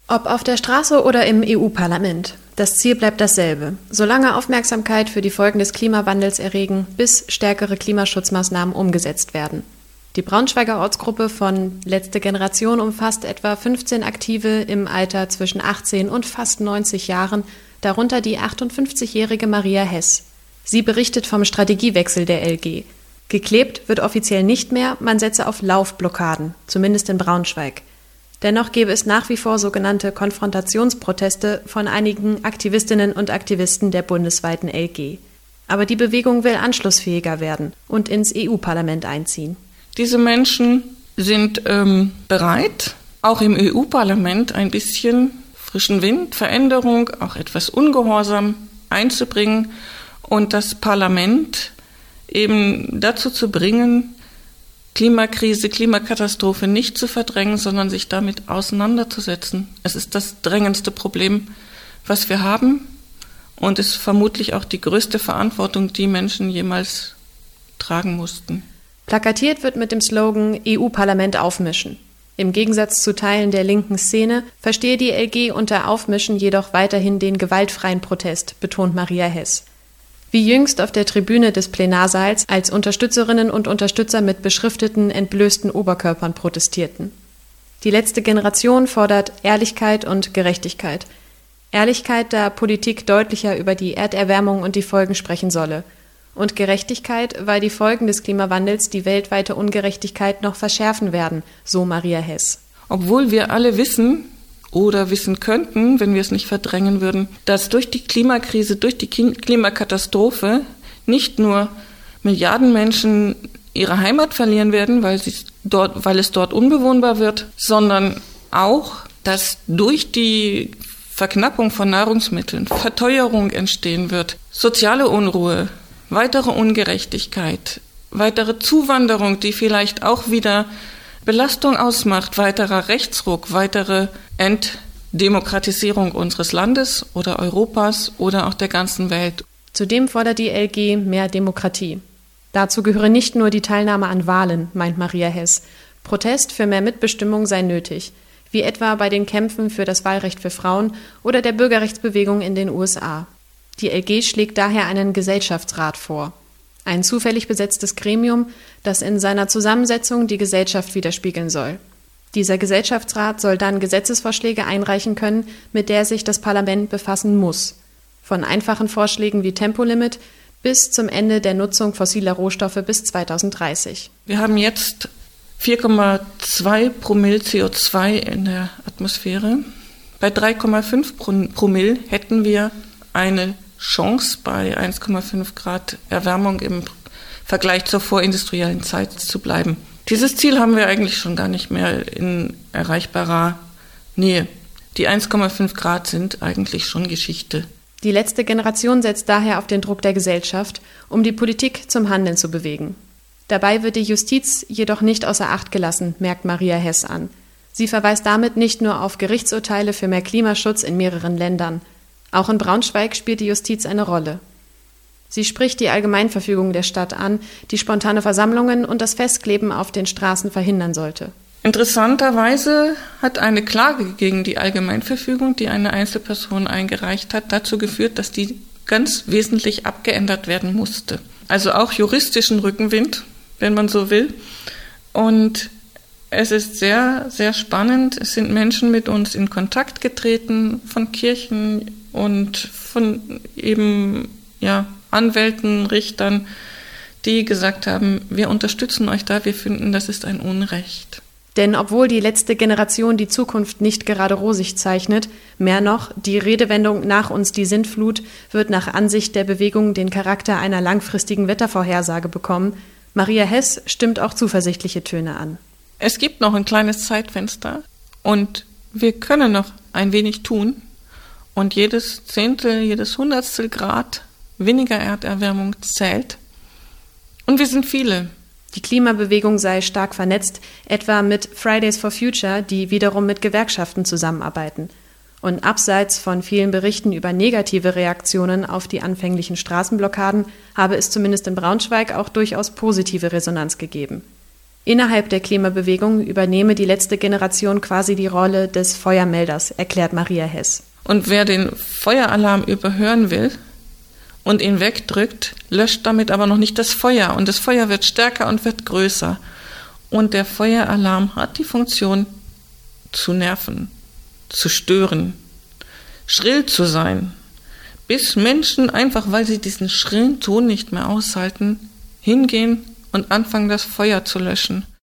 Ob auf der Straße oder im EU-Parlament, das Ziel bleibt dasselbe. Solange Aufmerksamkeit für die Folgen des Klimawandels erregen, bis stärkere Klimaschutzmaßnahmen umgesetzt werden. Die Braunschweiger Ortsgruppe von Letzte Generation umfasst etwa 15 Aktive im Alter zwischen 18 und fast 90 Jahren, darunter die 58-jährige Maria Hess. Sie berichtet vom Strategiewechsel der LG. Geklebt wird offiziell nicht mehr, man setze auf Laufblockaden, zumindest in Braunschweig. Dennoch gäbe es nach wie vor sogenannte Konfrontationsproteste von einigen Aktivistinnen und Aktivisten der bundesweiten LG. Aber die Bewegung will anschlussfähiger werden und ins EU-Parlament einziehen. Diese Menschen sind bereit, auch im EU-Parlament ein bisschen frischen Wind, Veränderung, auch etwas Ungehorsam einzubringen und das Parlament eben dazu zu bringen, Klimakrise, Klimakatastrophe nicht zu verdrängen, sondern sich damit auseinanderzusetzen. Es ist das drängendste Problem, was wir haben und ist vermutlich auch die größte Verantwortung, die Menschen jemals tragen mussten. Plakatiert wird mit dem Slogan EU-Parlament aufmischen. Im Gegensatz zu Teilen der linken Szene verstehe die LG unter Aufmischen jedoch weiterhin den gewaltfreien Protest, betont Maria Hess. Wie jüngst auf der Tribüne des Plenarsaals, als Unterstützerinnen und Unterstützer mit beschrifteten, entblößten Oberkörpern protestierten. Die letzte Generation fordert Ehrlichkeit und Gerechtigkeit. Ehrlichkeit, da Politik deutlicher über die Erderwärmung und die Folgen sprechen solle. Und Gerechtigkeit, weil die Folgen des Klimawandels die weltweite Ungerechtigkeit noch verschärfen werden, so Maria Hess. Obwohl wir alle wissen oder wissen könnten, wenn wir es nicht verdrängen würden, dass durch die Klimakrise, durch die Klimakatastrophe nicht nur Milliarden Menschen ihre Heimat verlieren werden, weil es dort unbewohnbar wird, sondern auch, dass durch die Verknappung von Nahrungsmitteln Verteuerung entstehen wird, soziale Unruhe, weitere Ungerechtigkeit, weitere Zuwanderung, die vielleicht auch wieder Belastung ausmacht, weiterer Rechtsruck, weitere Entdemokratisierung unseres Landes oder Europas oder auch der ganzen Welt. Zudem fordert die LG mehr Demokratie. Dazu gehöre nicht nur die Teilnahme an Wahlen, meint Maria Hess. Protest für mehr Mitbestimmung sei nötig, wie etwa bei den Kämpfen für das Wahlrecht für Frauen oder der Bürgerrechtsbewegung in den USA. Die LG schlägt daher einen Gesellschaftsrat vor. Ein zufällig besetztes Gremium, das in seiner Zusammensetzung die Gesellschaft widerspiegeln soll. Dieser Gesellschaftsrat soll dann Gesetzesvorschläge einreichen können, mit der sich das Parlament befassen muss. Von einfachen Vorschlägen wie Tempolimit bis zum Ende der Nutzung fossiler Rohstoffe bis 2030. Wir haben jetzt 4,2 Promille CO2 in der Atmosphäre. Bei 3,5 Promille hätten wir eine Chance, bei 1,5 Grad Erwärmung im Vergleich zur vorindustriellen Zeit zu bleiben. Dieses Ziel haben wir eigentlich schon gar nicht mehr in erreichbarer Nähe. Die 1,5 Grad sind eigentlich schon Geschichte. Die letzte Generation setzt daher auf den Druck der Gesellschaft, um die Politik zum Handeln zu bewegen. Dabei wird die Justiz jedoch nicht außer Acht gelassen, merkt Maria Hess an. Sie verweist damit nicht nur auf Gerichtsurteile für mehr Klimaschutz in mehreren Ländern. Auch in Braunschweig spielt die Justiz eine Rolle. Sie spricht die Allgemeinverfügung der Stadt an, die spontane Versammlungen und das Festkleben auf den Straßen verhindern sollte. Interessanterweise hat eine Klage gegen die Allgemeinverfügung, die eine Einzelperson eingereicht hat, dazu geführt, dass die ganz wesentlich abgeändert werden musste. Also auch juristischen Rückenwind, wenn man so will. Und es ist sehr, sehr spannend. Es sind Menschen mit uns in Kontakt getreten, von Kirchen und von eben Anwälten, Richtern, die gesagt haben, wir unterstützen euch da, wir finden, das ist ein Unrecht. Denn obwohl die letzte Generation die Zukunft nicht gerade rosig zeichnet, mehr noch, die Redewendung „nach uns die Sintflut" wird nach Ansicht der Bewegung den Charakter einer langfristigen Wettervorhersage bekommen. Maria Hess stimmt auch zuversichtliche Töne an. Es gibt noch ein kleines Zeitfenster und wir können noch ein wenig tun. Und jedes Zehntel, jedes Hundertstel Grad weniger Erderwärmung zählt. Und wir sind viele. Die Klimabewegung sei stark vernetzt, etwa mit Fridays for Future, die wiederum mit Gewerkschaften zusammenarbeiten. Und abseits von vielen Berichten über negative Reaktionen auf die anfänglichen Straßenblockaden habe es zumindest in Braunschweig auch durchaus positive Resonanz gegeben. Innerhalb der Klimabewegung übernehme die letzte Generation quasi die Rolle des Feuermelders, erklärt Maria Hess. Und wer den Feueralarm überhören will und ihn wegdrückt, löscht damit aber noch nicht das Feuer. Und das Feuer wird stärker und wird größer. Und der Feueralarm hat die Funktion, zu nerven, zu stören, schrill zu sein, bis Menschen einfach, weil sie diesen schrillen Ton nicht mehr aushalten, hingehen und anfangen, das Feuer zu löschen.